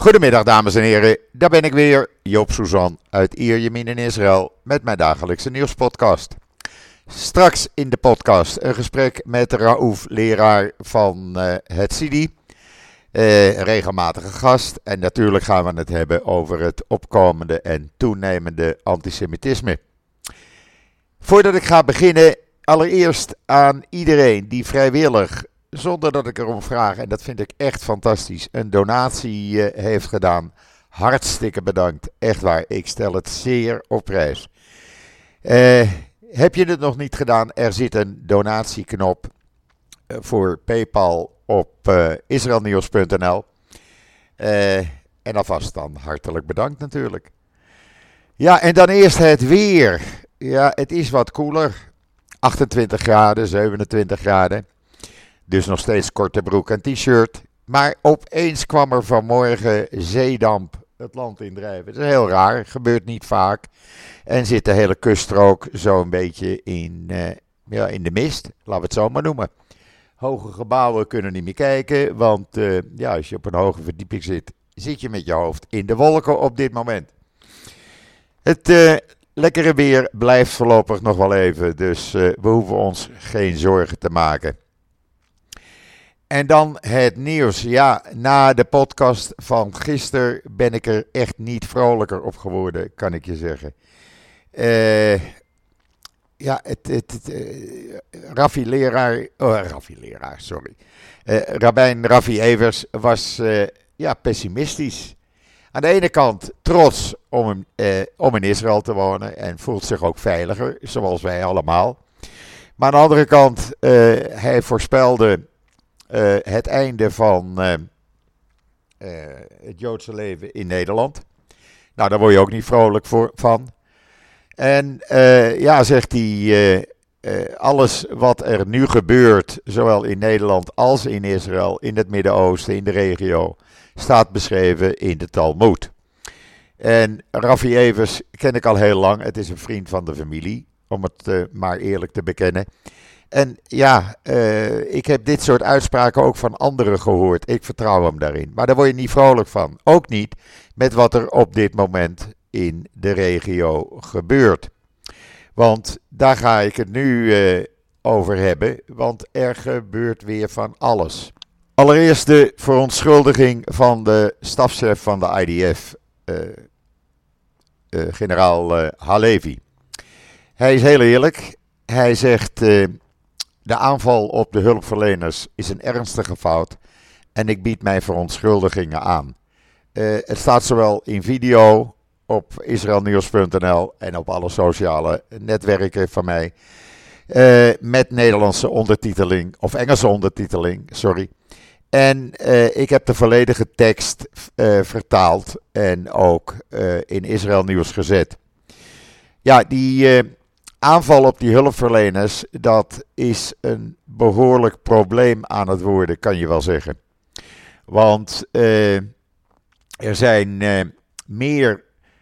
Goedemiddag dames en heren, daar ben ik weer, Joop Suzan uit Ierjemien in Israël met mijn dagelijkse nieuwspodcast. Straks in de podcast een gesprek met Raouf, leraar van het CIDI, regelmatige gast. En natuurlijk gaan we het hebben over het opkomende en toenemende antisemitisme. Voordat ik ga beginnen, allereerst aan iedereen die vrijwillig, zonder dat ik erom vraag, en dat vind ik echt fantastisch, een donatie heeft gedaan. Hartstikke bedankt, echt waar. Ik stel het zeer op prijs. Heb je het nog niet gedaan? Er zit een donatieknop voor PayPal op israelnieuws.nl. En alvast dan hartelijk bedankt natuurlijk. Ja, en dan eerst het weer. Ja, het is wat koeler. 28 graden, 27 graden. Dus nog steeds korte broek en t-shirt. Maar opeens kwam er vanmorgen zeedamp het land indrijven. Dat is heel raar, gebeurt niet vaak. En zit de hele kuststrook zo'n beetje in de mist, laten we het zo maar noemen. Hoge gebouwen kunnen niet meer kijken, want als je op een hoge verdieping zit, zit je met je hoofd in de wolken op dit moment. Het lekkere weer blijft voorlopig nog wel even, dus we hoeven ons geen zorgen te maken. En dan het nieuws. Ja, na de podcast van gisteren ben ik er echt niet vrolijker op geworden, kan ik je zeggen. Rabbijn Raffi Evers was pessimistisch. Aan de ene kant trots om in Israël te wonen en voelt zich ook veiliger, zoals wij allemaal. Maar aan de andere kant, hij voorspelde het einde van het Joodse leven in Nederland. Nou, daar word je ook niet vrolijk van. En zegt hij, alles wat er nu gebeurt, zowel in Nederland als in Israël, in het Midden-Oosten, in de regio, staat beschreven in de Talmoed. En Raffi Evers ken ik al heel lang, het is een vriend van de familie, om het maar eerlijk te bekennen. En ik heb dit soort uitspraken ook van anderen gehoord. Ik vertrouw hem daarin. Maar daar word je niet vrolijk van. Ook niet met wat er op dit moment in de regio gebeurt. Want daar ga ik het nu over hebben. Want er gebeurt weer van alles. Allereerst de verontschuldiging van de stafchef van de IDF, generaal Halevi. Hij is heel eerlijk. Hij zegt, de aanval op de hulpverleners is een ernstige fout en ik bied mijn verontschuldigingen aan. Het staat zowel in video op israelnieuws.nl en op alle sociale netwerken van mij. Met Nederlandse ondertiteling, of Engelse ondertiteling, sorry. En ik heb de volledige tekst vertaald en ook in Israël Nieuws gezet. Ja, die aanval op die hulpverleners, dat is een behoorlijk probleem aan het worden, kan je wel zeggen. Want er zijn meer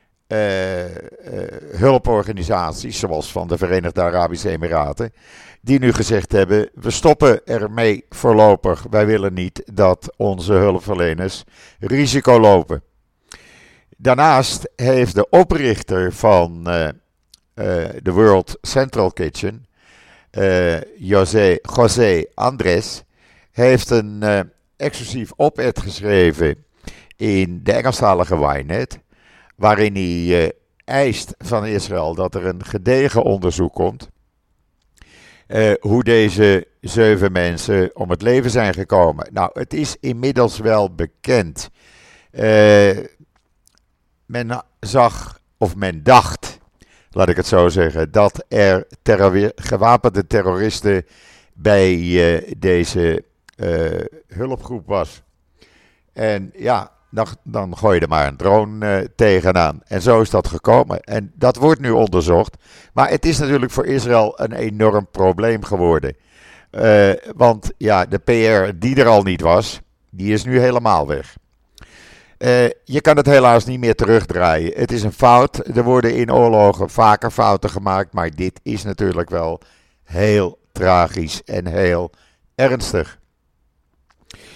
hulporganisaties, zoals van de Verenigde Arabische Emiraten, die nu gezegd hebben, we stoppen ermee voorlopig. Wij willen niet dat onze hulpverleners risico lopen. Daarnaast heeft de oprichter van de World Central Kitchen, José Andrés, heeft een exclusief op-ed geschreven in de Engelstalige Ynet, waarin hij eist van Israël dat er een gedegen onderzoek komt hoe deze 7 mensen om het leven zijn gekomen. Nou, het is inmiddels wel bekend. Men zag, of men dacht, laat ik het zo zeggen, dat er gewapende terroristen bij deze hulpgroep was. En ja, dan gooi je er maar een drone tegenaan. En zo is dat gekomen. En dat wordt nu onderzocht. Maar het is natuurlijk voor Israël een enorm probleem geworden. Want ja, de PR die er al niet was, die is nu helemaal weg. Je kan het helaas niet meer terugdraaien. Het is een fout. Er worden in oorlogen vaker fouten gemaakt. Maar dit is natuurlijk wel heel tragisch en heel ernstig.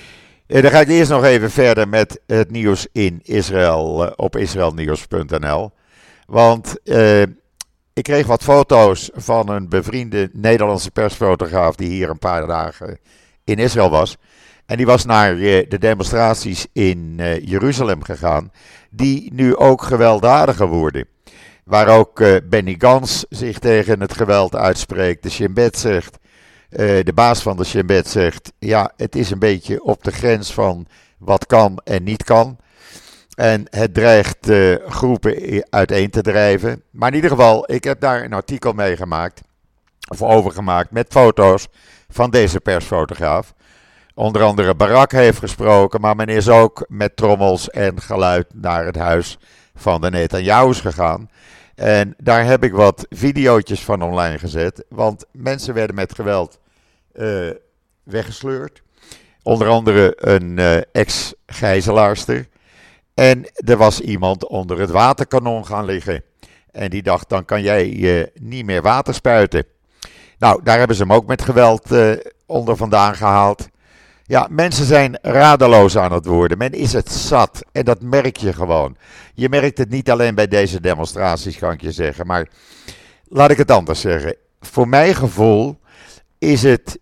Dan ga ik eerst nog even verder met het nieuws in Israël op israelnieuws.nl. Want ik kreeg wat foto's van een bevriende Nederlandse persfotograaf die hier een paar dagen in Israël was. En die was naar de demonstraties in Jeruzalem gegaan, die nu ook gewelddadiger worden. Waar ook Benny Gantz zich tegen het geweld uitspreekt. De Shin Bet zegt, de baas van de Shin Bet zegt, ja, het is een beetje op de grens van wat kan en niet kan. En het dreigt groepen uiteen te drijven. Maar in ieder geval, ik heb daar een artikel mee gemaakt, of over gemaakt, met foto's van deze persfotograaf. Onder andere Barak heeft gesproken, maar men is ook met trommels en geluid naar het huis van de Netanyahu's gegaan. En daar heb ik wat videootjes van online gezet, want mensen werden met geweld weggesleurd. Onder andere een ex-gijzelaarster. En er was iemand onder het waterkanon gaan liggen. En die dacht, dan kan jij niet meer water spuiten. Nou, daar hebben ze hem ook met geweld onder vandaan gehaald. Ja, mensen zijn radeloos aan het worden. Men is het zat. En dat merk je gewoon. Je merkt het niet alleen bij deze demonstraties, kan ik je zeggen. Maar laat ik het anders zeggen. Voor mijn gevoel is het,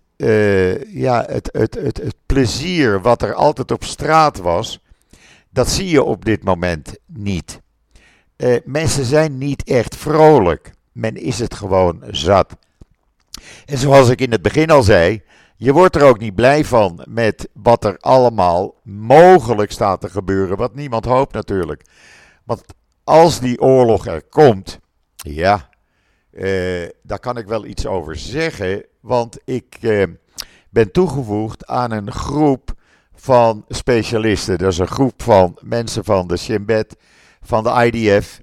het plezier wat er altijd op straat was, dat zie je op dit moment niet. Mensen zijn niet echt vrolijk. Men is het gewoon zat. En zoals ik in het begin al zei, je wordt er ook niet blij van met wat er allemaal mogelijk staat te gebeuren. Wat niemand hoopt natuurlijk. Want als die oorlog er komt, ja, daar kan ik wel iets over zeggen. Want ik ben toegevoegd aan een groep van specialisten. Dat is een groep van mensen van de Shin Bet, van de IDF,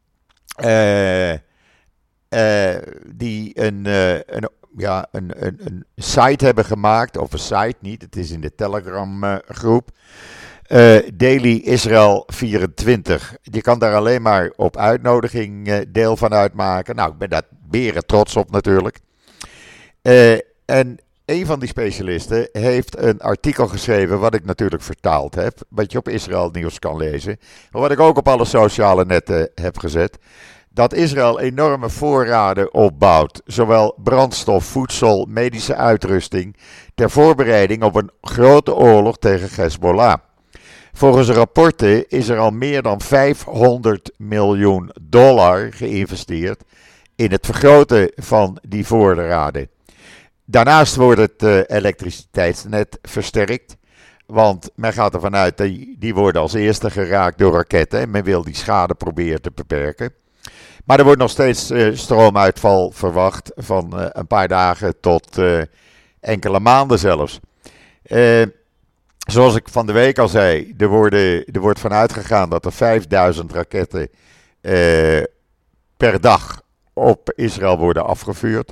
die een site hebben gemaakt, of een site niet, het is in de Telegram groep, Daily Israel 24. Je kan daar alleen maar op uitnodiging deel van uitmaken. Nou, ik ben daar beren trots op natuurlijk. En een van die specialisten heeft een artikel geschreven, wat ik natuurlijk vertaald heb, wat je op Israël Nieuws kan lezen, maar wat ik ook op alle sociale netten heb gezet, dat Israël enorme voorraden opbouwt, zowel brandstof, voedsel, medische uitrusting, ter voorbereiding op een grote oorlog tegen Hezbollah. Volgens rapporten is er al meer dan $500 miljoen geïnvesteerd in het vergroten van die voorraden. Daarnaast wordt het elektriciteitsnet versterkt, want men gaat ervan uit dat die worden als eerste geraakt door raketten en men wil die schade proberen te beperken. Maar er wordt nog steeds stroomuitval verwacht van een paar dagen tot enkele maanden zelfs. Zoals ik van de week al zei, er wordt vanuit gegaan dat er 5000 raketten per dag op Israël worden afgevuurd.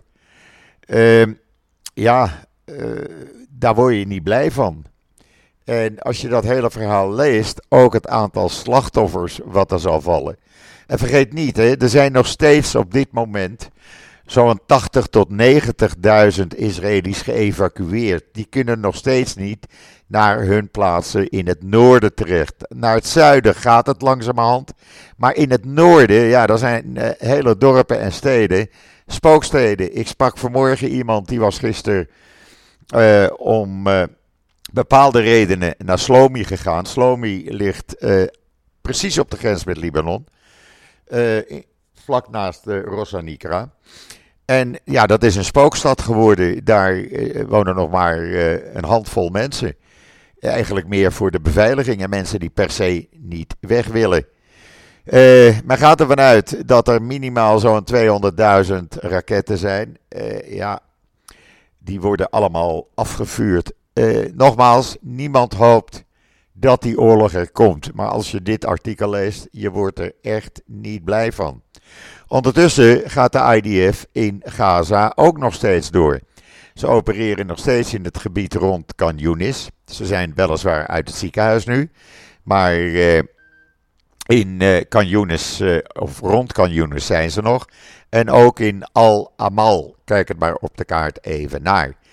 Daar word je niet blij van. En als je dat hele verhaal leest, ook het aantal slachtoffers wat er zal vallen. En vergeet niet, er zijn nog steeds op dit moment zo'n 80.000 tot 90.000 Israëli's geëvacueerd. Die kunnen nog steeds niet naar hun plaatsen in het noorden terecht. Naar het zuiden gaat het langzamerhand. Maar in het noorden, ja, daar zijn hele dorpen en steden, spooksteden. Ik sprak vanmorgen iemand die was gisteren om bepaalde redenen naar Slomi gegaan. Slomi ligt precies op de grens met Libanon. Vlak naast Rosh Nikra. En ja, dat is een spookstad geworden. Daar wonen nog maar een handvol mensen. Eigenlijk meer voor de beveiliging en mensen die per se niet weg willen. Men gaat ervan uit dat er minimaal zo'n 200.000 raketten zijn. Die worden allemaal afgevuurd. Nogmaals, niemand hoopt dat die oorlog er komt. Maar als je dit artikel leest, je wordt er echt niet blij van. Ondertussen gaat de IDF in Gaza ook nog steeds door. Ze opereren nog steeds in het gebied rond Khan Yunis. Ze zijn weliswaar uit het ziekenhuis nu. Maar in Khan Yunis, of rond Khan Yunis zijn ze nog. En ook in Al-Amal. Kijk het maar op de kaart even naar.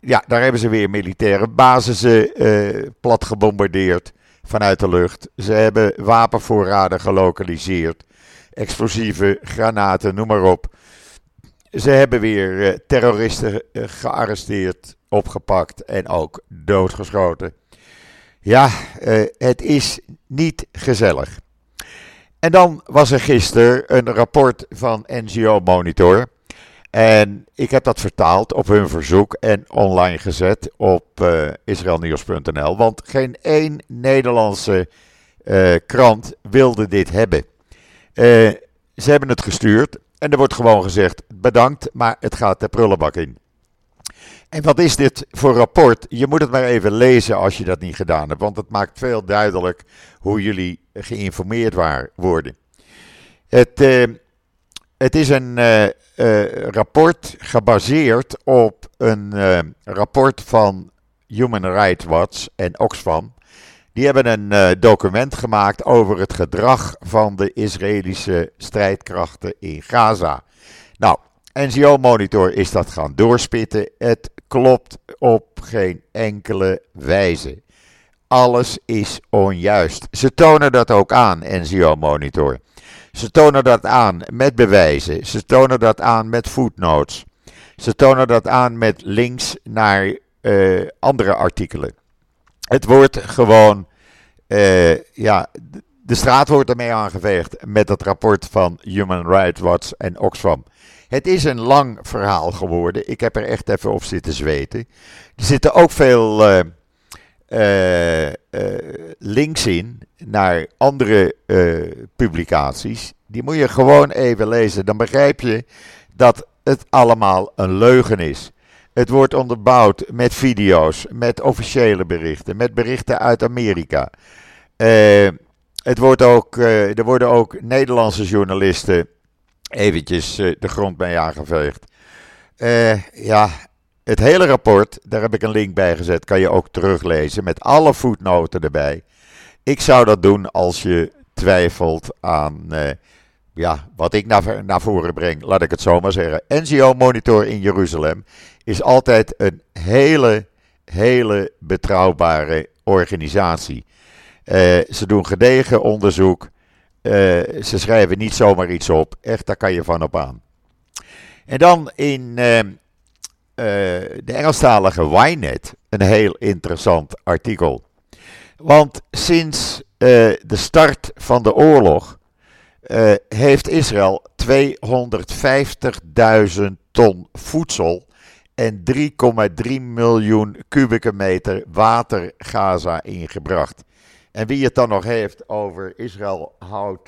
ja, daar hebben ze weer militaire basissen plat gebombardeerd vanuit de lucht. Ze hebben wapenvoorraden gelokaliseerd, explosieven, granaten, noem maar op. Ze hebben weer terroristen gearresteerd, opgepakt en ook doodgeschoten. Ja, het is niet gezellig. En dan was er gisteren een rapport van NGO Monitor. En ik heb dat vertaald op hun verzoek en online gezet op israelnieuws.nl. Want geen één Nederlandse krant wilde dit hebben. Ze hebben het gestuurd en er wordt gewoon gezegd bedankt, maar het gaat de prullenbak in. En wat is dit voor rapport? Je moet het maar even lezen als je dat niet gedaan hebt, want het maakt veel duidelijk hoe jullie geïnformeerd worden. Het is een rapport gebaseerd op een rapport van Human Rights Watch en Oxfam. Die hebben een document gemaakt over het gedrag van de Israëlische strijdkrachten in Gaza. Nou, NGO Monitor is dat gaan doorspitten. Het klopt op geen enkele wijze. Alles is onjuist. Ze tonen dat ook aan, NGO Monitor. Ze tonen dat aan met bewijzen. Ze tonen dat aan met footnotes. Ze tonen dat aan met links naar andere artikelen. Het wordt gewoon, de straat wordt ermee aangeveegd met het rapport van Human Rights Watch en Oxfam. Het is een lang verhaal geworden. Ik heb er echt even op zitten zweten. Er zitten ook veel links in naar andere publicaties. Die moet je gewoon even lezen. Dan begrijp je dat het allemaal een leugen is. Het wordt onderbouwd met video's, met officiële berichten, met berichten uit Amerika. Er worden ook Nederlandse journalisten eventjes de grond mee aangeveegd. Het hele rapport, daar heb ik een link bij gezet, kan je ook teruglezen met alle voetnoten erbij. Ik zou dat doen als je twijfelt aan wat ik naar voren breng, laat ik het zo maar zeggen. NGO Monitor in Jeruzalem is altijd een hele betrouwbare organisatie. Ze doen gedegen onderzoek. Ze schrijven niet zomaar iets op. Echt, daar kan je van op aan. En dan in de Engelstalige Ynet een heel interessant artikel. Want sinds de start van de oorlog heeft Israël 250.000 ton voedsel en 3,3 miljoen kubieke meter water Gaza ingebracht. En wie het dan nog heeft over Israël houdt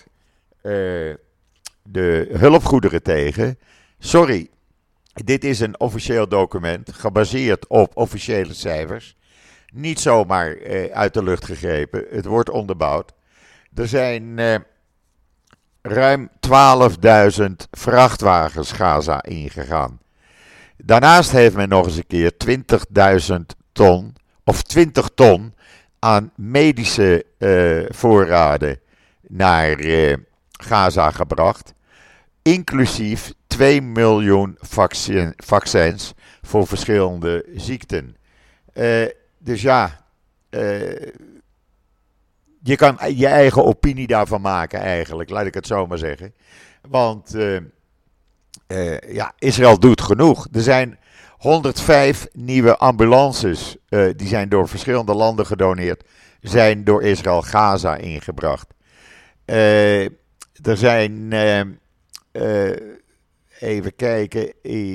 de hulpgoederen tegen. Sorry, dit is een officieel document gebaseerd op officiële cijfers. Niet zomaar uit de lucht gegrepen, het wordt onderbouwd. Er zijn ruim 12.000 vrachtwagens Gaza ingegaan. Daarnaast heeft men nog eens een keer 20.000 ton of 20 ton aan medische voorraden naar Gaza gebracht. Inclusief 2 miljoen vaccins voor verschillende ziekten. Dus ja, je kan je eigen opinie daarvan maken eigenlijk, laat ik het zo maar zeggen. Want Israël doet genoeg. Er zijn 105 nieuwe ambulances, die zijn door verschillende landen gedoneerd, zijn door Israël Gaza ingebracht. Er zijn, even kijken,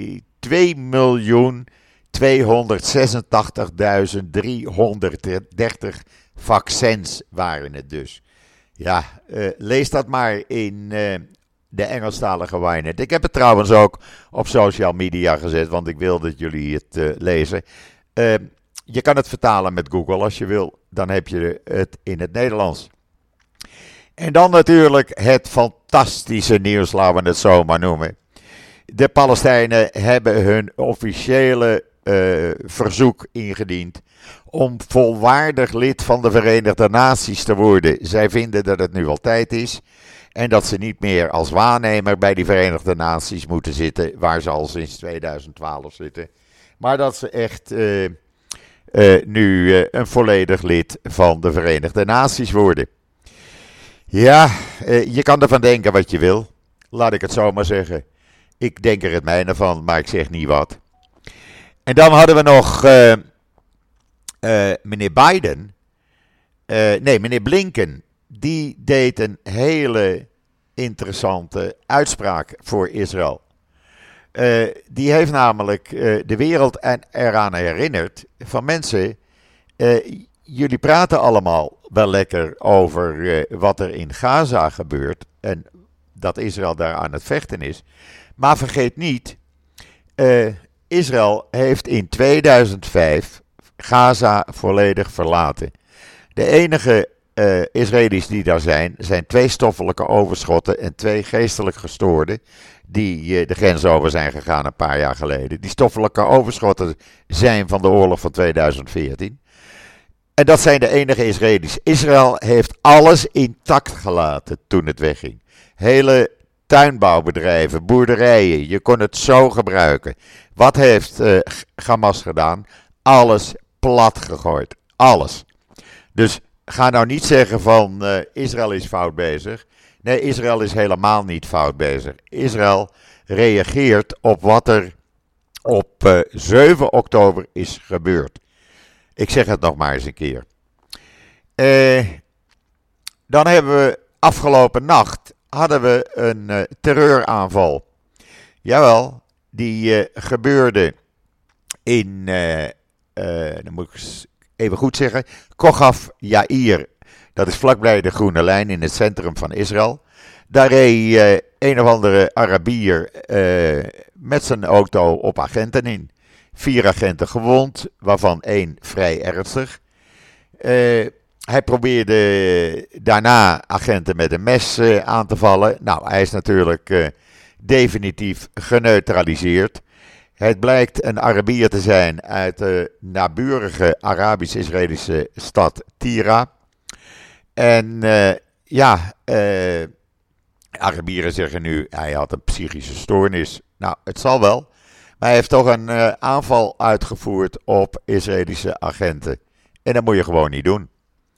2.286.330 vaccins waren het dus. Ja, lees dat maar in de Engelstalige Ynet. Ik heb het trouwens ook op social media gezet, want ik wil dat jullie het lezen. Je kan het vertalen met Google als je wil, dan heb je het in het Nederlands. En dan natuurlijk het fantastische nieuws, laten we het zo maar noemen. De Palestijnen hebben hun officiële verzoek ingediend om volwaardig lid van de Verenigde Naties te worden. Zij vinden dat het nu al tijd is en dat ze niet meer als waarnemer bij die Verenigde Naties moeten zitten, waar ze al sinds 2012 zitten. maar dat ze echt nu een volledig lid van de Verenigde Naties worden. Ja, je kan ervan denken wat je wil. Laat ik het zo maar zeggen. Ik denk er het mijne van, maar ik zeg niet wat. En dan hadden we nog meneer Biden. Meneer Blinken. Die deed een hele interessante uitspraak voor Israël. Die heeft namelijk de wereld eraan herinnerd van mensen. Jullie praten allemaal wel lekker over wat er in Gaza gebeurt. En dat Israël daar aan het vechten is. Maar vergeet niet, Israël heeft in 2005 Gaza volledig verlaten. De enige Israëli's die daar zijn 2 stoffelijke overschotten en 2 geestelijk gestoorden die de grens over zijn gegaan een paar jaar geleden. Die stoffelijke overschotten zijn van de oorlog van 2014. En dat zijn de enige Israëli's. Israël heeft alles intact gelaten toen het wegging. Hele tuinbouwbedrijven, boerderijen, je kon het zo gebruiken. Wat heeft Hamas gedaan? Alles plat gegooid. Alles. Dus ga nou niet zeggen van Israël is fout bezig. Nee, Israël is helemaal niet fout bezig. Israël reageert op wat er op 7 oktober is gebeurd. Ik zeg het nog maar eens een keer. Dan hebben we afgelopen nacht hadden we een terreuraanval. Jawel, die gebeurde in, dan moet ik even goed zeggen, Kogaf Yair. Dat is vlakbij de Groene Lijn in het centrum van Israël. Daar reed een of andere Arabier met zijn auto op agenten in. 4 agenten gewond, waarvan 1 vrij ernstig. Hij probeerde daarna agenten met een mes aan te vallen. Nou, hij is natuurlijk definitief geneutraliseerd. Het blijkt een Arabier te zijn uit de naburige Arabisch-Israëlische stad Tira. En Arabieren zeggen nu, hij had een psychische stoornis. Nou, het zal wel. Maar hij heeft toch een aanval uitgevoerd op Israëlische agenten. En dat moet je gewoon niet doen.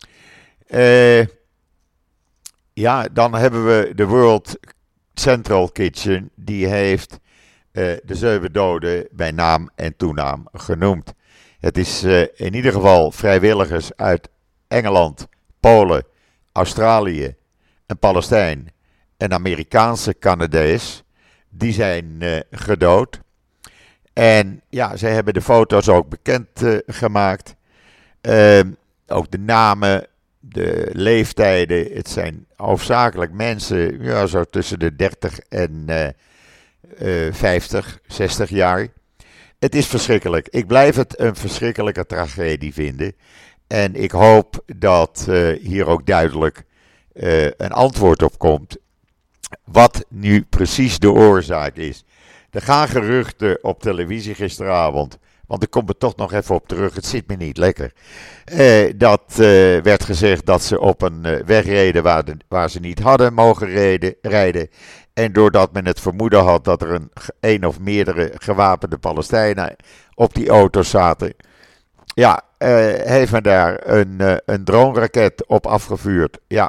Dan hebben we de World Central Kitchen. Die heeft de 7 doden bij naam en toenaam genoemd. Het is in ieder geval vrijwilligers uit Engeland, Polen, Australië, een Palestijn, een Amerikaanse Canadees. Die zijn gedood. En ja, zij hebben de foto's ook bekend gemaakt. Ook de namen, de leeftijden. Het zijn hoofdzakelijk mensen, ja, zo tussen de 30 en 50, 60 jaar. Het is verschrikkelijk. Ik blijf het een verschrikkelijke tragedie vinden. En ik hoop dat hier ook duidelijk een antwoord op komt. Wat nu precies de oorzaak is. Er gaan geruchten op televisie gisteravond. Want ik kom er toch nog even op terug. Het zit me niet lekker. Dat werd gezegd dat ze op een weg reden waar ze niet hadden mogen rijden. En doordat men het vermoeden had dat er een of meerdere gewapende Palestijnen op die auto's zaten. Ja, heeft men daar een droomraket op afgevuurd. Ja.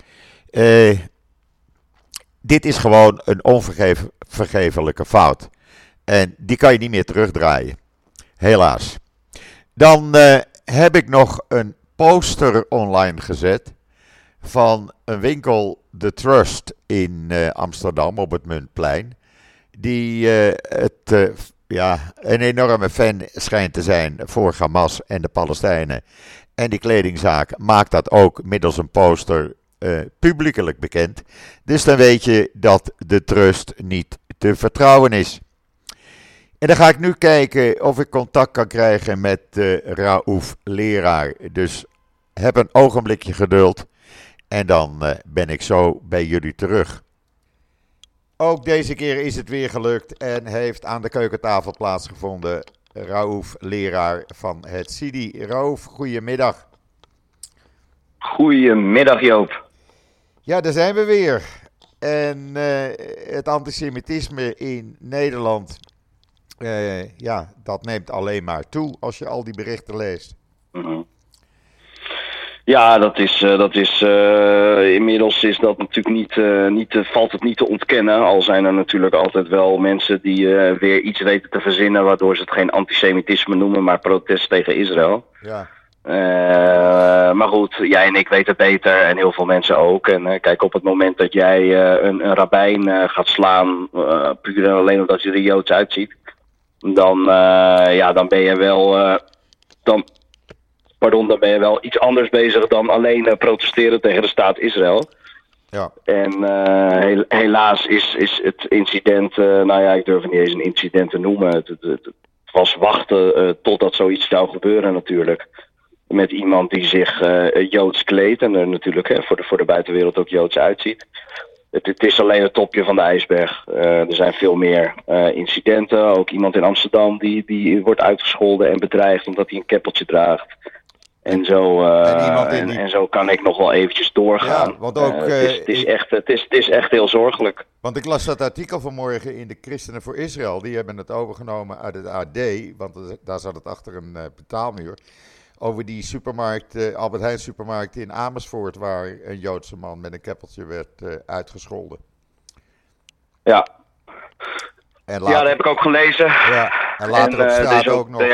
Dit is gewoon een onvergevelijke fout. En die kan je niet meer terugdraaien. Helaas. Dan heb ik nog een poster online gezet van een winkel, The Trust in Amsterdam op het Muntplein. Die een enorme fan schijnt te zijn voor Hamas en de Palestijnen. En die kledingzaak maakt dat ook middels een poster publiekelijk bekend. Dus dan weet je dat de Trust niet te vertrouwen is. En dan ga ik nu kijken of ik contact kan krijgen met Raouf Leraar. Dus heb een ogenblikje geduld en dan ben ik zo bij jullie terug. Ook deze keer is het weer gelukt en heeft aan de keukentafel plaatsgevonden Raouf Leraar van het CIDI. Raouf, goedemiddag. Goedemiddag Joop. Ja, daar zijn we weer. En het antisemitisme in Nederland Ja, dat neemt alleen maar toe als je al die berichten leest. Mhm. Ja, inmiddels is dat natuurlijk valt het niet te ontkennen. Al zijn er natuurlijk altijd wel mensen die weer iets weten te verzinnen, waardoor ze het geen antisemitisme noemen, maar protest tegen Israël. Ja. Maar goed, jij en ik weten het beter en heel veel mensen ook. En kijk, op het moment dat jij een rabbijn gaat slaan, puur en alleen omdat je er Joods uitziet, dan ben je wel... dan ben je wel iets anders bezig dan alleen protesteren tegen de staat Israël. Ja. En helaas is het incident, ik durf het niet eens een incident te noemen. Het was wachten totdat zoiets zou gebeuren natuurlijk. Met iemand die zich Joods kleedt en er natuurlijk voor de buitenwereld ook Joods uitziet. Het is alleen het topje van de ijsberg. Er zijn veel meer incidenten. Ook iemand in Amsterdam die wordt uitgescholden en bedreigd omdat hij een keppeltje draagt. En zo kan ik nog wel eventjes doorgaan. Ja, want ook, het is echt heel zorgelijk. Want ik las dat artikel vanmorgen in de Christenen voor Israël. Die hebben het overgenomen uit het AD, want daar zat het achter een betaalmuur. Over die supermarkt, Albert Heijn supermarkt in Amersfoort, waar een Joodse man met een keppeltje werd uitgescholden. Ja. En later, dat heb ik ook gelezen. Ja, en later op straat ook nog.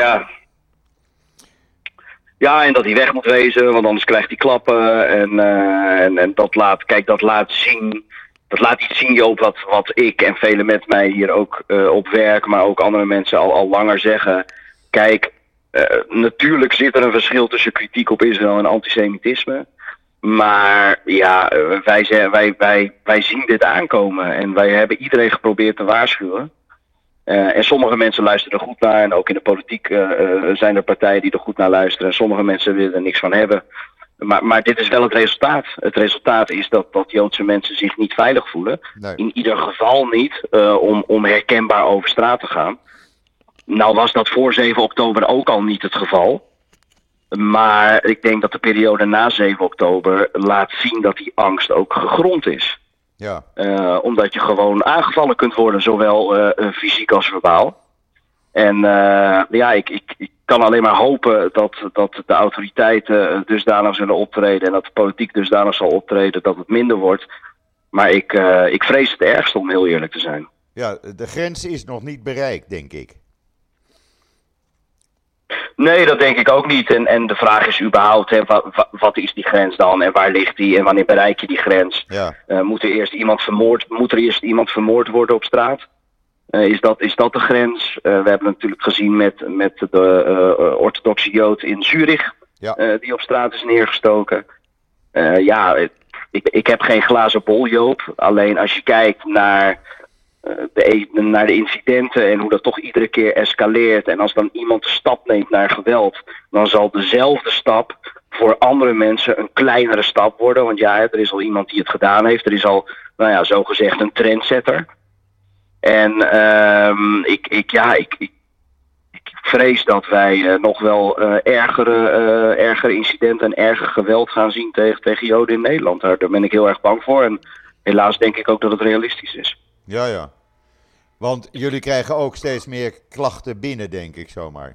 Ja, en dat hij weg moet wezen, want anders krijgt hij klappen. En dat laat zien. Dat laat iets zien, Joop, wat ik en velen met mij hier ook op werk, maar ook andere mensen al langer zeggen. Kijk, natuurlijk zit er een verschil tussen kritiek op Israël en antisemitisme. Maar ja, wij zien dit aankomen. En wij hebben iedereen geprobeerd te waarschuwen. En sommige mensen luisteren er goed naar. En ook in de politiek zijn er partijen die er goed naar luisteren. En sommige mensen willen er niks van hebben. Maar dit is wel het resultaat. Het resultaat is dat Joodse mensen zich niet veilig voelen. Nee. In ieder geval niet om herkenbaar over straat te gaan. Nou was dat voor 7 oktober ook al niet het geval. Maar ik denk dat de periode na 7 oktober laat zien dat die angst ook gegrond is. Ja. Omdat je gewoon aangevallen kunt worden, zowel fysiek als verbaal. En ik kan alleen maar hopen dat de autoriteiten dusdanig zullen optreden en dat de politiek dusdanig zal optreden dat het minder wordt. Maar ik vrees het ergst, om heel eerlijk te zijn. Ja, de grens is nog niet bereikt, denk ik. Nee, dat denk ik ook niet. En de vraag is überhaupt, wat is die grens dan en waar ligt die en wanneer bereik je die grens? Ja. Moet er eerst iemand vermoord worden op straat? Is dat de grens? We hebben natuurlijk gezien met de orthodoxe Jood in Zurich, die op straat is neergestoken. Ik heb geen glazen bol, Joop. Alleen als je kijkt naar de incidenten en hoe dat toch iedere keer escaleert. En als dan iemand de stap neemt naar geweld, dan zal dezelfde stap voor andere mensen een kleinere stap worden. Want ja, er is al iemand die het gedaan heeft. Er is al, zogezegd een trendsetter. En ik vrees dat wij nog wel ergere incidenten en erger geweld gaan zien tegen Joden in Nederland. Daar ben ik heel erg bang voor. En helaas denk ik ook dat het realistisch is. Ja. Want jullie krijgen ook steeds meer klachten binnen, denk ik zomaar.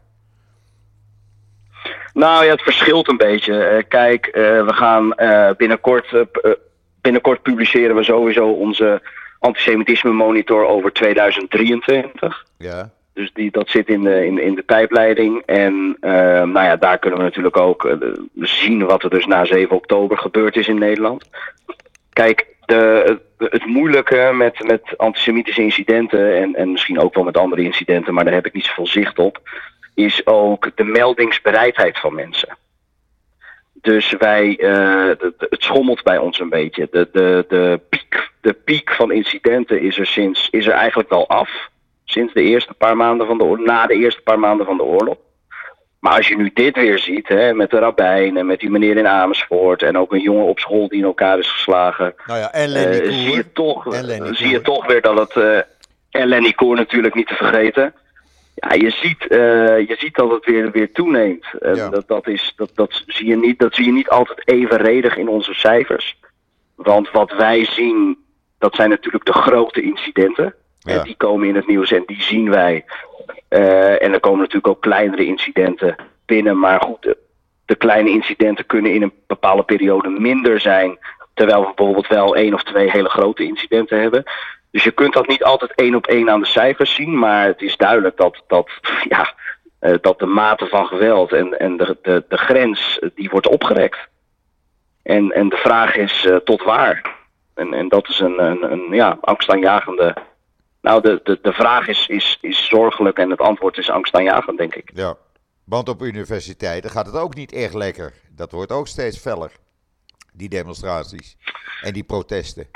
Nou ja, het verschilt een beetje. Kijk, we gaan binnenkort publiceren we sowieso onze antisemitisme monitor over 2023. Ja. Dus dat zit in de pijpleiding. En daar kunnen we natuurlijk ook zien wat er dus na 7 oktober gebeurd is in Nederland. Kijk, het moeilijke met antisemitische incidenten en misschien ook wel met andere incidenten, maar daar heb ik niet zoveel zicht op, is ook de meldingsbereidheid van mensen. Dus het schommelt bij ons een beetje. De piek van incidenten is er eigenlijk wel af. Sinds de eerste paar maanden na de eerste paar maanden van de oorlog. Maar als je nu dit weer ziet, met de rabbijn en met die meneer in Amersfoort en ook een jongen op school die in elkaar is geslagen. Nou ja, en Lenny Koer. Zie je toch weer dat het, en Lenny Koer natuurlijk niet te vergeten. Ja, je ziet dat het weer toeneemt. Ja. Dat zie je niet altijd evenredig in onze cijfers. Want wat wij zien, dat zijn natuurlijk de grote incidenten. Ja. Die komen in het nieuws en die zien wij. En er komen natuurlijk ook kleinere incidenten binnen. Maar goed, de kleine incidenten kunnen in een bepaalde periode minder zijn. Terwijl we bijvoorbeeld wel 1 of 2 hele grote incidenten hebben. Dus je kunt dat niet altijd 1 op 1 aan de cijfers zien. Maar het is duidelijk dat de mate van geweld en de grens die wordt opgerekt. En de vraag is tot waar? En dat is een angstaanjagende. Nou, de vraag is zorgelijk en het antwoord is angstaanjagend, denk ik. Ja, want op universiteiten gaat het ook niet echt lekker. Dat wordt ook steeds feller, die demonstraties en die protesten.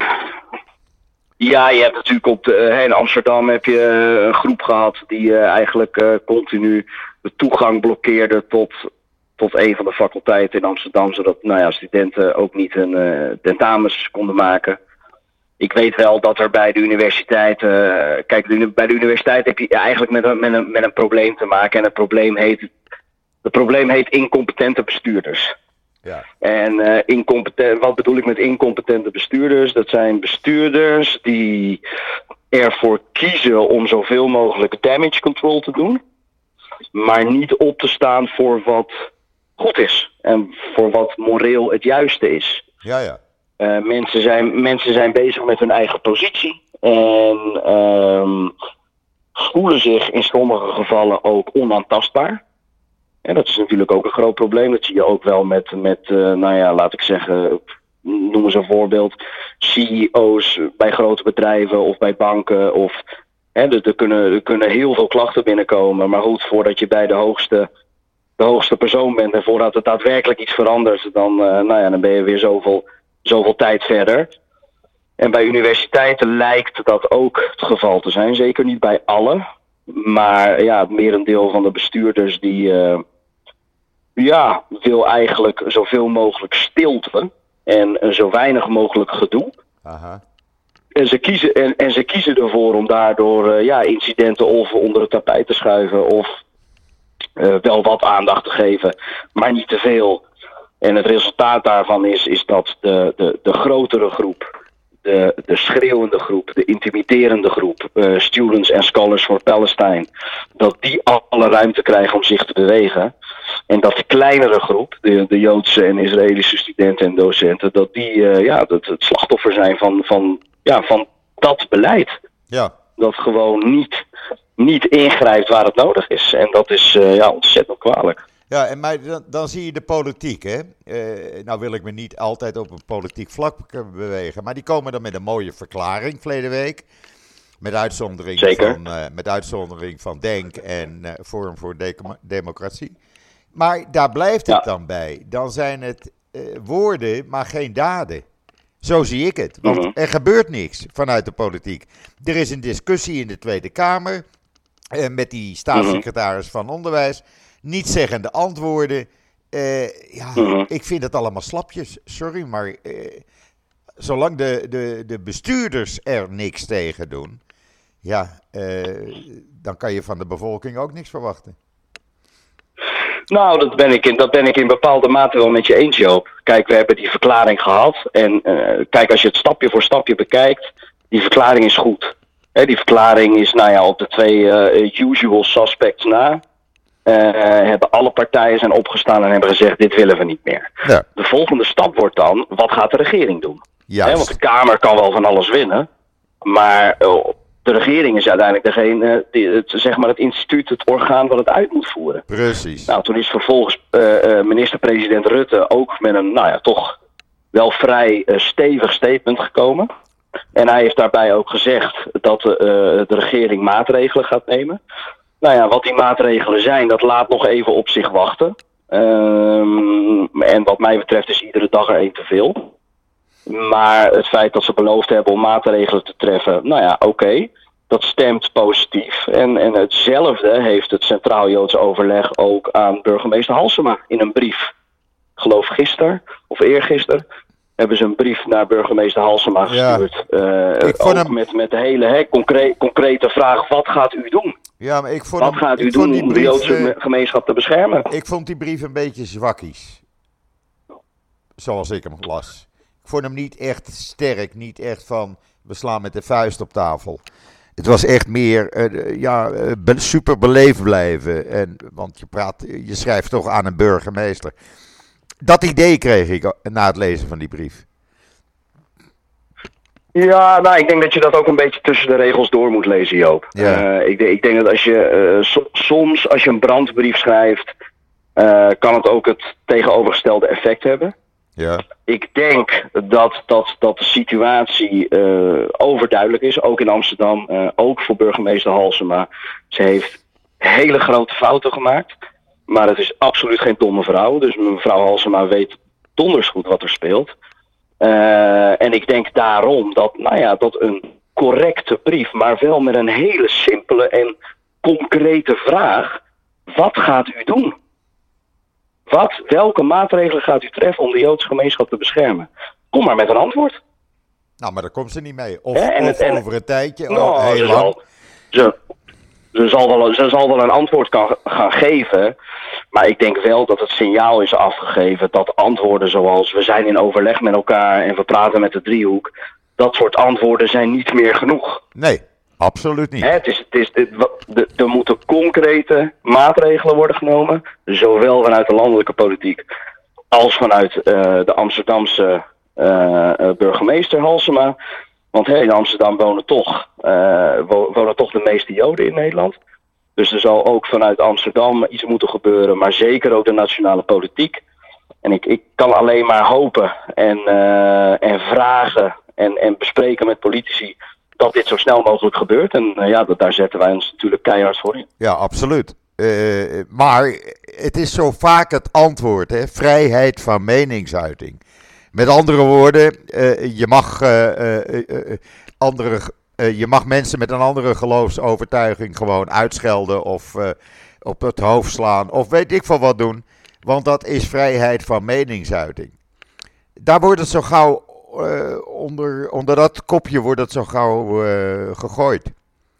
Ja, je hebt natuurlijk in Amsterdam heb je een groep gehad die eigenlijk continu de toegang blokkeerde tot een van de faculteiten in Amsterdam, zodat studenten ook niet hun tentamens konden maken. Ik weet wel dat er bij de universiteit, bij de universiteit heb je eigenlijk met een probleem te maken. En het probleem heet incompetente bestuurders. Ja. En wat bedoel ik met incompetente bestuurders? Dat zijn bestuurders die ervoor kiezen om zoveel mogelijk damage control te doen, maar niet op te staan voor wat goed is en voor wat moreel het juiste is. Ja. Mensen zijn bezig met hun eigen positie en voelen zich in sommige gevallen ook onaantastbaar. En dat is natuurlijk ook een groot probleem. Dat zie je ook wel met laat ik zeggen, noem eens een voorbeeld, CEO's bij grote bedrijven of bij banken. Er kunnen heel veel klachten binnenkomen. Maar goed, voordat je bij de hoogste persoon bent en voordat het daadwerkelijk iets verandert, dan ben je weer zoveel tijd verder. En bij universiteiten lijkt dat ook het geval te zijn. Zeker niet bij alle. Maar ja, het merendeel van de bestuurders die wil eigenlijk zoveel mogelijk stilte en zo weinig mogelijk gedoe. Aha. En ze kiezen ervoor om daardoor incidenten of onder het tapijt te schuiven of wel wat aandacht te geven, maar niet te veel. En het resultaat daarvan is dat de grotere groep, de schreeuwende groep, de intimiderende groep, Students and Scholars for Palestine, dat die alle ruimte krijgen om zich te bewegen. En dat de kleinere groep, de Joodse en Israëlische studenten en docenten, dat die het slachtoffer zijn van dat beleid. Ja. Dat gewoon niet ingrijpt waar het nodig is. En dat is ontzettend kwalijk. Ja, maar dan zie je de politiek, hè. Nou wil ik me niet altijd op een politiek vlak bewegen, maar die komen dan met een mooie verklaring verleden week. Met uitzondering van Denk en Forum voor Democratie. Maar daar blijft het dan bij. Dan zijn het woorden, maar geen daden. Zo zie ik het. Want er gebeurt niks vanuit de politiek. Er is een discussie in de Tweede Kamer met die staatssecretaris van Onderwijs. Nietszeggende antwoorden. Ik vind het allemaal slapjes. Sorry, maar zolang de bestuurders er niks tegen doen, dan kan je van de bevolking ook niks verwachten. Nou, dat ben ik in bepaalde mate wel met je eens, Joop. Kijk, we hebben die verklaring gehad. En kijk, als je het stapje voor stapje bekijkt, die verklaring is goed. Die verklaring is, op de 2 usual suspects na. Hebben alle partijen zijn opgestaan en hebben gezegd, dit willen we niet meer. Ja. De volgende stap wordt dan, wat gaat de regering doen? Want de Kamer kan wel van alles winnen. Maar de regering is uiteindelijk degene, het instituut, het orgaan wat het uit moet voeren. Precies. Nou, toen is vervolgens minister-president Rutte ook met een, toch wel vrij stevig statement gekomen. En hij heeft daarbij ook gezegd dat de regering maatregelen gaat nemen. Wat die maatregelen zijn, dat laat nog even op zich wachten. En wat mij betreft is iedere dag er één te veel. Maar het feit dat ze beloofd hebben om maatregelen te treffen, oké. Dat stemt positief. En hetzelfde heeft het Centraal Joods Overleg ook aan burgemeester Halsema in een brief. Ik geloof gisteren of eergisteren hebben ze een brief naar burgemeester Halsema gestuurd. Met de hele concrete vraag, wat gaat u doen? Ja, maar wat gaat u doen om de Joodse gemeenschap te beschermen? Ik vond die brief een beetje zwakkies. Zoals ik hem las. Ik vond hem niet echt sterk, niet echt van, we slaan met de vuist op tafel. Het was echt meer super beleefd blijven. Want je schrijft toch aan een burgemeester. Dat idee kreeg ik na het lezen van die brief. Ja, nou, ik denk dat je dat ook een beetje tussen de regels door moet lezen, Joop. Ja. Ik denk dat als je soms als je een brandbrief schrijft, kan het ook het tegenovergestelde effect hebben. Ja. Ik denk dat de situatie overduidelijk is, ook in Amsterdam, ook voor burgemeester Halsema. Ze heeft hele grote fouten gemaakt, maar het is absoluut geen domme vrouw. Dus mevrouw Halsema weet donders goed wat er speelt. En ik denk daarom dat een correcte brief, maar wel met een hele simpele en concrete vraag: wat gaat u doen? Welke maatregelen gaat u treffen om de Joodse gemeenschap te beschermen? Kom maar met een antwoord. Nou, maar daar komt ze niet mee. Of over een tijdje, heel lang. Ze zal wel een antwoord gaan geven. Maar ik denk wel dat het signaal is afgegeven dat antwoorden zoals we zijn in overleg met elkaar en we praten met de driehoek, dat soort antwoorden zijn niet meer genoeg. Nee, absoluut niet. Er moeten concrete maatregelen worden genomen, zowel vanuit de landelijke politiek als vanuit de Amsterdamse burgemeester Halsema. Want in Amsterdam wonen toch de meeste Joden in Nederland. Dus er zal ook vanuit Amsterdam iets moeten gebeuren, maar zeker ook de nationale politiek. En ik kan alleen maar hopen en vragen en bespreken met politici dat dit zo snel mogelijk gebeurt. En daar zetten wij ons natuurlijk keihard voor in. Ja, absoluut. Maar het is zo vaak het antwoord, hè? Vrijheid van meningsuiting. Met andere woorden, je mag mensen met een andere geloofsovertuiging gewoon uitschelden of op het hoofd slaan of weet ik veel wat doen. Want dat is vrijheid van meningsuiting. Daar wordt het zo gauw, onder dat kopje wordt het zo gauw gegooid.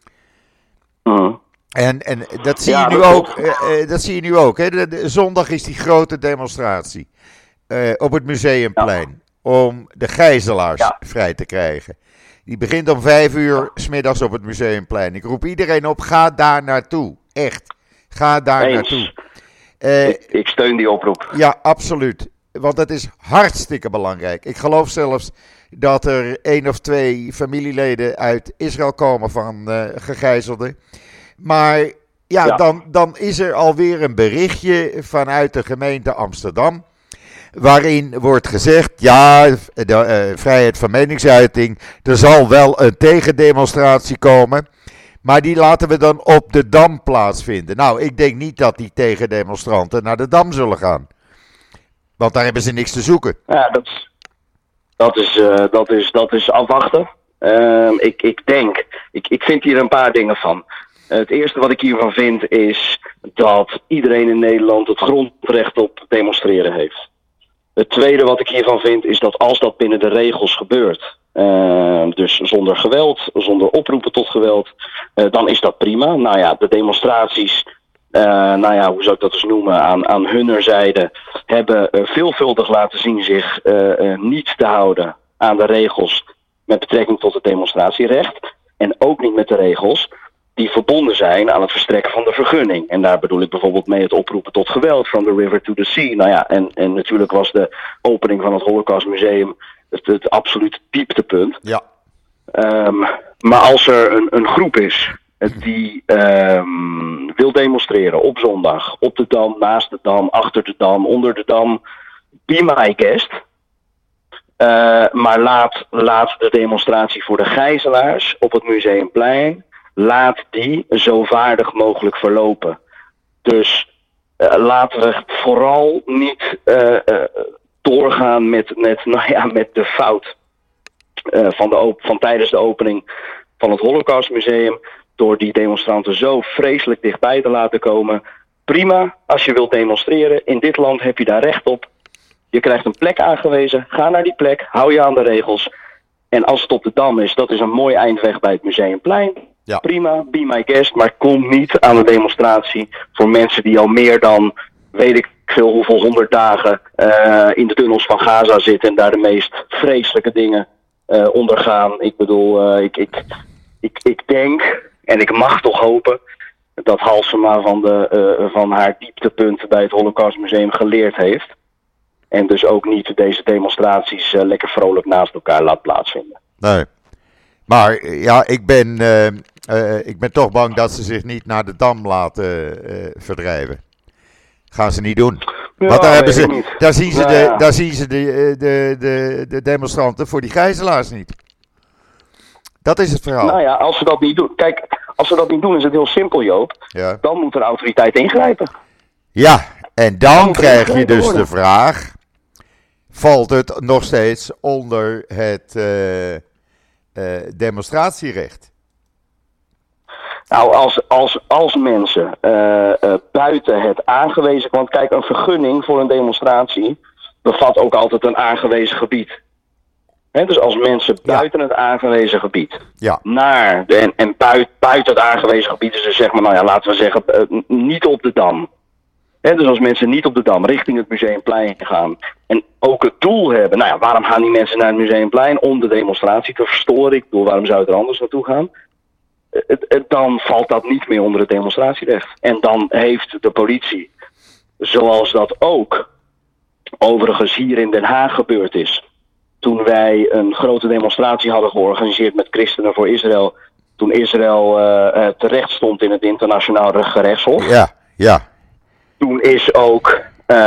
En dat zie je nu ook. Dat zie je nu ook. Hè? Zondag is die grote demonstratie op het Museumplein om de gijzelaars vrij te krijgen. Die begint om 5:00 's middags op het Museumplein. Ik roep iedereen op, ga daar naartoe. Echt, ga daar naartoe. Ik steun die oproep. Ja, absoluut. Want dat is hartstikke belangrijk. Ik geloof zelfs dat er 1 of 2 familieleden uit Israël komen van gegijzelden. Maar dan is er alweer een berichtje vanuit de gemeente Amsterdam, waarin wordt gezegd, vrijheid van meningsuiting, er zal wel een tegendemonstratie komen, maar die laten we dan op de Dam plaatsvinden. Nou, ik denk niet dat die tegendemonstranten naar de Dam zullen gaan, want daar hebben ze niks te zoeken. Ja, dat is afwachten. Ik vind hier een paar dingen van. Het eerste wat ik hiervan vind is dat iedereen in Nederland het grondrecht op demonstreren heeft. Het tweede wat ik hiervan vind is dat als dat binnen de regels gebeurt, dus zonder geweld, zonder oproepen tot geweld, dan is dat prima. Nou ja, de demonstraties, hoe zou ik dat eens noemen, aan hunnerzijde hebben veelvuldig laten zien zich niet te houden aan de regels met betrekking tot het demonstratierecht. En ook niet met de regels die verbonden zijn aan het verstrekken van de vergunning. En daar bedoel ik bijvoorbeeld mee het oproepen tot geweld, from the river to the sea. En natuurlijk was de opening van het Holocaustmuseum het absolute dieptepunt. Ja. Maar als er een groep is die wil demonstreren op zondag, op de Dam, naast de Dam, achter de Dam, onder de Dam, be my guest. Maar laat de demonstratie voor de gijzelaars op het Museumplein, laat die zo vaardig mogelijk verlopen. Dus laten we vooral niet doorgaan met de fout van tijdens de opening van het Holocaustmuseum, door die demonstranten zo vreselijk dichtbij te laten komen. Prima, als je wilt demonstreren, in dit land heb je daar recht op. Je krijgt een plek aangewezen, ga naar die plek, hou je aan de regels. En als het op de Dam is, dat is een mooi eindweg bij het Museumplein. Ja. Prima, be my guest, maar kom niet aan de demonstratie voor mensen die al meer dan, weet ik veel hoeveel 100 dagen in de tunnels van Gaza zitten en daar de meest vreselijke dingen ondergaan. Ik bedoel, ik denk, en ik mag toch hopen, dat Halsema van haar dieptepunt bij het Holocaustmuseum geleerd heeft. En dus ook niet deze demonstraties lekker vrolijk naast elkaar laat plaatsvinden. Nee. Maar ja, ik ben toch bang dat ze zich niet naar de Dam laten verdrijven. Gaan ze niet doen. Ja, Want daar zien ze de demonstranten voor die gijzelaars niet. Dat is het verhaal. Nou ja, als ze dat niet doen. Kijk, als ze dat niet doen is het heel simpel, Joop. Ja. Dan moet de autoriteit ingrijpen. Ja, en dan krijg je dus worden. de vraag: valt het nog steeds onder het demonstratierecht? Nou, als mensen buiten het aangewezen... Want kijk, een vergunning voor een demonstratie bevat ook altijd een aangewezen gebied. Dus als mensen buiten het aangewezen gebied naar... En buiten het aangewezen gebied is dus zeg maar, nou ja, laten we zeggen, niet op de Dam. Dus als mensen niet op de Dam richting het Museumplein gaan en ook het doel hebben... Nou ja, waarom gaan die mensen naar het Museumplein? Om de demonstratie te verstoren. Ik bedoel, waarom zou het er anders naartoe gaan? Dan valt dat niet meer onder het demonstratierecht. En dan heeft de politie, zoals dat ook overigens hier in Den Haag gebeurd is... Toen wij een grote demonstratie hadden georganiseerd met Christenen voor Israël... Toen Israël terecht stond in het internationaal gerechtshof. Ja. Toen is ook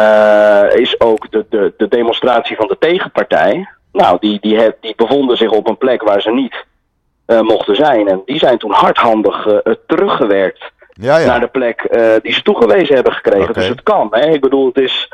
de demonstratie van de tegenpartij... Nou, die bevonden zich op een plek waar ze niet mochten zijn. En die zijn toen hardhandig teruggewerkt naar de plek die ze toegewezen hebben gekregen. Okay. Dus het kan. Hè? Ik bedoel, het is...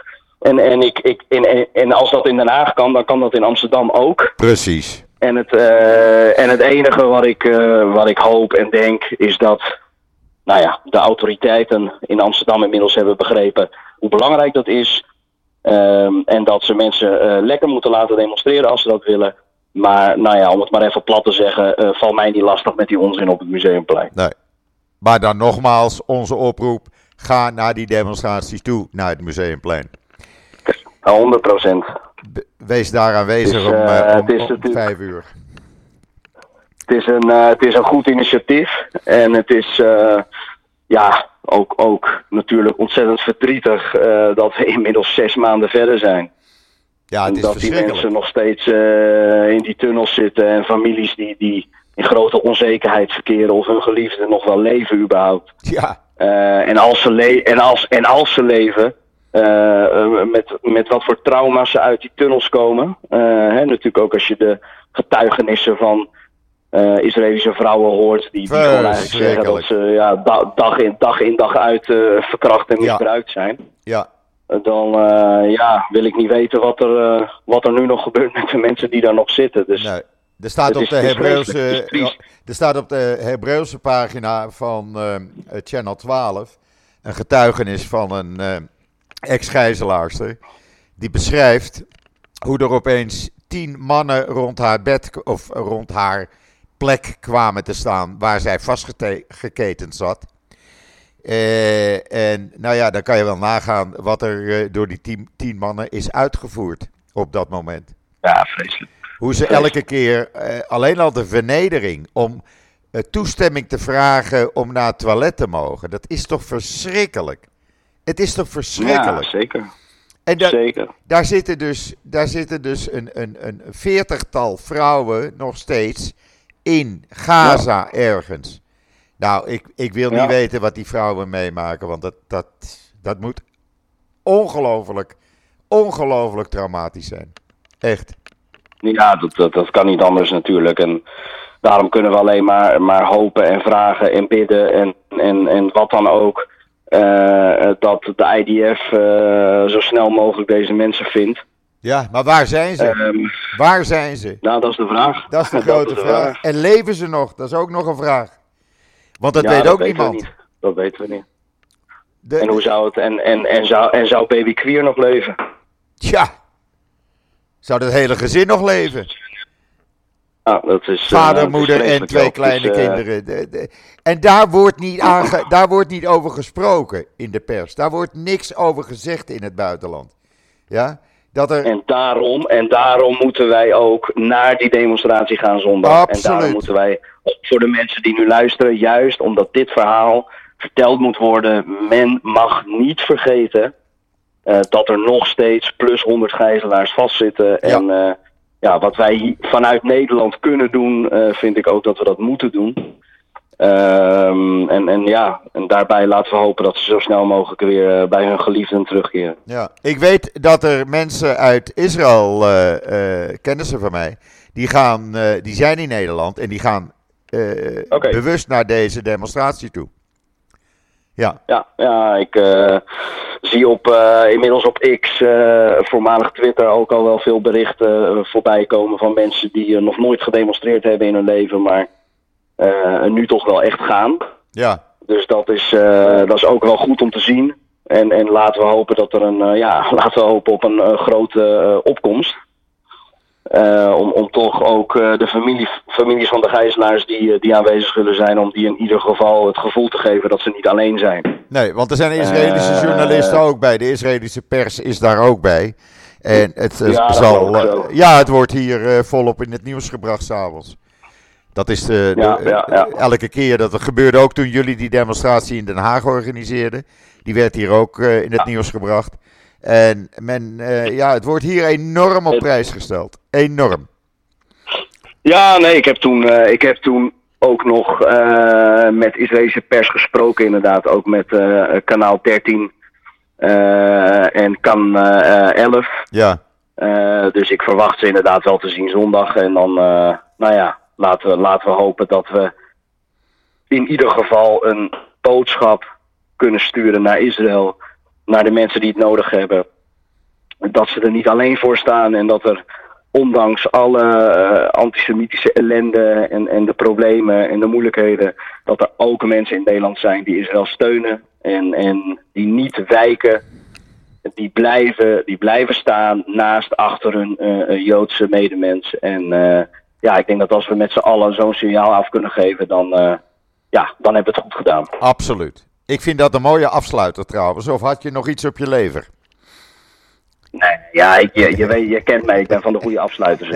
En als dat in Den Haag kan, dan kan dat in Amsterdam ook. Precies. En het enige wat ik hoop en denk is dat nou ja, de autoriteiten in Amsterdam inmiddels hebben begrepen hoe belangrijk dat is. En dat ze mensen lekker moeten laten demonstreren als ze dat willen. Maar nou ja, om het maar even plat te zeggen, val mij niet lastig met die onzin op het Museumplein. Nee. Maar dan nogmaals onze oproep, ga naar die demonstraties toe, naar het Museumplein. 100%. Wees daar aanwezig om 5 uur. Het is een goed initiatief. En het is ook natuurlijk ontzettend verdrietig dat we inmiddels 6 maanden verder zijn. Ja, het is dat die mensen nog steeds in die tunnels zitten. En families die in grote onzekerheid verkeren of hun geliefden nog wel leven überhaupt. Ja. En als ze leven... met wat voor trauma's ze uit die tunnels komen. Natuurlijk ook als je de getuigenissen van Israëlische vrouwen hoort... die gewoon eigenlijk zeggen dat ze dag in dag uit verkracht en misbruikt zijn. Ja. Dan wil ik niet weten wat er nu nog gebeurt met de mensen die daar nog zitten. Dus nee. Er staat op de Hebreeuwse pagina van Channel 12 een getuigenis van een ex-gijzelaarster. Die beschrijft hoe er opeens 10 mannen rond haar bed of rond haar plek kwamen te staan waar zij vastgeketend zat. En nou ja, dan kan je wel nagaan wat er door die 10 mannen is uitgevoerd op dat moment. Ja, vreselijk. Hoe ze elke keer, alleen al de vernedering om toestemming te vragen om naar het toilet te mogen. Dat is toch verschrikkelijk? Het is toch verschrikkelijk? Ja, zeker. En zeker. Daar zitten dus een 40-tal vrouwen nog steeds in Gaza ergens. Nou, ik wil niet weten wat die vrouwen meemaken, want dat moet ongelooflijk traumatisch zijn. Echt. Ja, dat kan niet anders natuurlijk. En daarom kunnen we alleen maar hopen en vragen en bidden en wat dan ook. Dat de IDF zo snel mogelijk deze mensen vindt. Ja, maar waar zijn ze? Waar zijn ze? Nou, dat is de vraag. Dat is de grote vraag. En leven ze nog? Dat is ook nog een vraag. Want dat weet ook niemand. Dat weten we niet. En hoe zou het? En zou baby Queer nog leven? Tja. Zou dat hele gezin nog leven? Nou, dat is, vader, moeder en 2 kleine kinderen. En daar wordt niet over gesproken in de pers. Daar wordt niks over gezegd in het buitenland. Ja? En daarom moeten wij ook naar die demonstratie gaan zondag. Absoluut. En daarom moeten wij, voor de mensen die nu luisteren, juist omdat dit verhaal verteld moet worden, men mag niet vergeten dat er nog steeds plus 100 gijzelaars vastzitten. Ja. En wat wij vanuit Nederland kunnen doen, vind ik ook dat we dat moeten doen. En daarbij laten we hopen dat ze zo snel mogelijk weer bij hun geliefden terugkeren. Ja, ik weet dat er mensen uit Israël, kennissen van mij, die zijn in Nederland en die gaan bewust naar deze demonstratie toe. Ja, ik zie inmiddels op X, voormalig Twitter, ook al wel veel berichten voorbij komen van mensen die nog nooit gedemonstreerd hebben in hun leven, maar nu toch wel echt gaan. Ja. Dus dat is ook wel goed om te zien. En laten we hopen dat er op een grote opkomst. Om toch ook de families van de gijzelaars die aanwezig zullen zijn, om die in ieder geval het gevoel te geven dat ze niet alleen zijn. Nee, want er zijn Israëlische journalisten ook bij. De Israëlische pers is daar ook bij. En het wordt hier volop in het nieuws gebracht 's avonds. Dat is elke keer dat het gebeurde, ook toen jullie die demonstratie in Den Haag organiseerden. Die werd hier ook in het nieuws gebracht. En het wordt hier enorm op prijs gesteld. Enorm. Ja, nee, ik heb toen ook nog met Israëlische pers gesproken, inderdaad. Ook met kanaal 13 en kan 11. Ja. Dus ik verwacht ze inderdaad wel te zien zondag. En dan, laten we hopen dat we in ieder geval een boodschap kunnen sturen naar Israël, naar de mensen die het nodig hebben. Dat ze er niet alleen voor staan en dat er ondanks alle antisemitische ellende en de problemen en de moeilijkheden, dat er ook mensen in Nederland zijn die Israël steunen en die niet wijken. Die blijven staan achter hun Joodse medemens. En ik denk dat als we met z'n allen zo'n signaal af kunnen geven, dan hebben we het goed gedaan. Absoluut. Ik vind dat een mooie afsluiter trouwens. Of had je nog iets op je lever? Nee, ja, je kent mij. Ik ben van de goede afsluiters.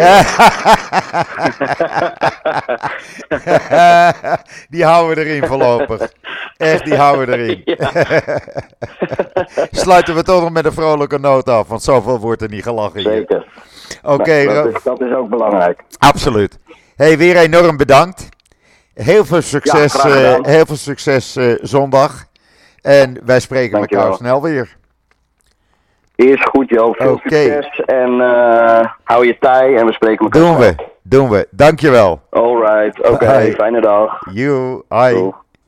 Die houden we erin voorlopig. Echt, die houden we erin. Ja. Sluiten we toch nog met een vrolijke noot af, want zoveel wordt er niet gelachen hier. Zeker. Oké, dat is ook belangrijk. Absoluut. Hey, weer enorm bedankt. Heel veel succes zondag. En wij spreken elkaar snel weer. Eerst goed, Joop. Veel succes. En hou je taai en we spreken elkaar. Doen we. Dankjewel. Alright. Oké. Fijne dag. You. Hi.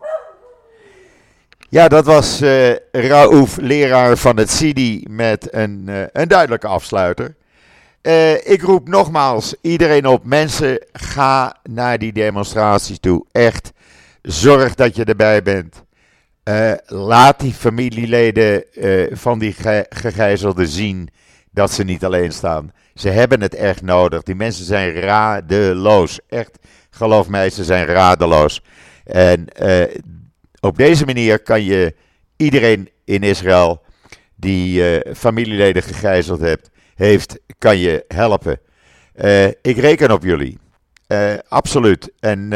Ja, dat was Raouf, leraar van het CIDI, met een duidelijke afsluiter. Ik roep nogmaals iedereen op. Mensen, ga naar die demonstratie toe. Echt, zorg dat je erbij bent. Laat die familieleden van die gegijzelden zien dat ze niet alleen staan. Ze hebben het echt nodig. Die mensen zijn radeloos. Echt, geloof mij, ze zijn radeloos. En op deze manier kan je iedereen in Israël die familieleden gegijzeld heeft, kan je helpen. Ik reken op jullie. Absoluut. En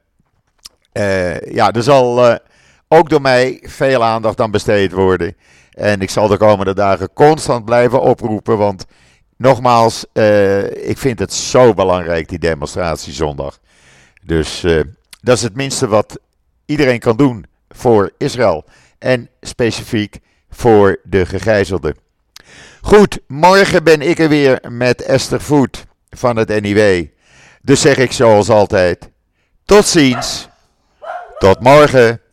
er zal ook door mij veel aandacht aan besteed worden. En ik zal de komende dagen constant blijven oproepen. Want nogmaals, ik vind het zo belangrijk, die demonstratie zondag. Dus dat is het minste wat iedereen kan doen voor Israël. En specifiek voor de gegijzelden. Goed, morgen ben ik er weer met Esther Voet van het NIW. Dus zeg ik zoals altijd, tot ziens, tot morgen.